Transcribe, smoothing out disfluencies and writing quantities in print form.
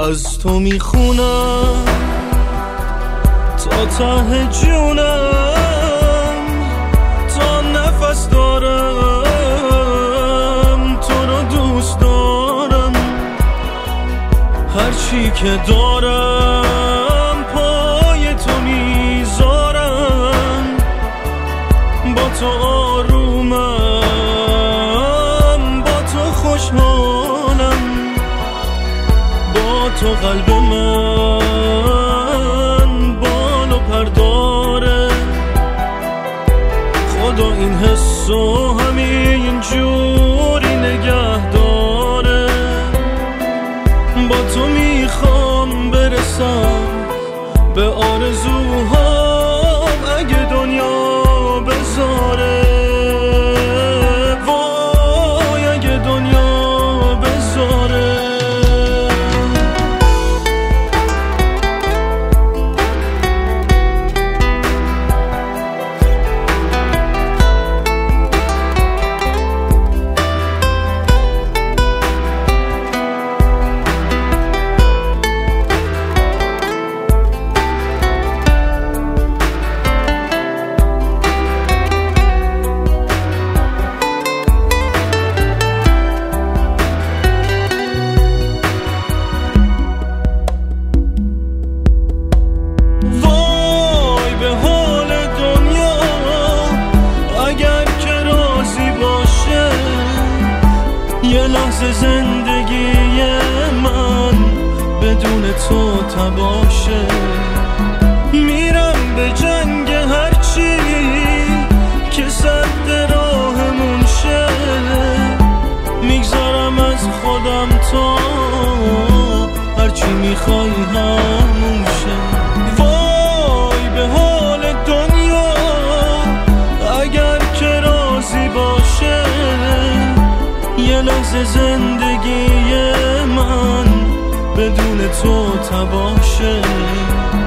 از تو میخونم تا ته جونم، تا نفس دارم تو رو دوست دارم. هرچی که دارم پای تو میذارم، با تو آرومم، با تو خوشحالم، با تو قلب من بال و پر داره. خدا این حسو همین جوری نگه داره. با تو میخوام برسم به آرزوهام اگه دنیا بذاره. وای اگه دنیا بذاره. یه لحظه زندگی من بدون تو تباشه. میرم به جنگ هرچی که سد راهمون شه. میگذارم از خودم تا هرچی میخوای همون شه. وای به حال دنیا اگر که راضی باشه. یه لحظه زندگی من بدون تو تباشه.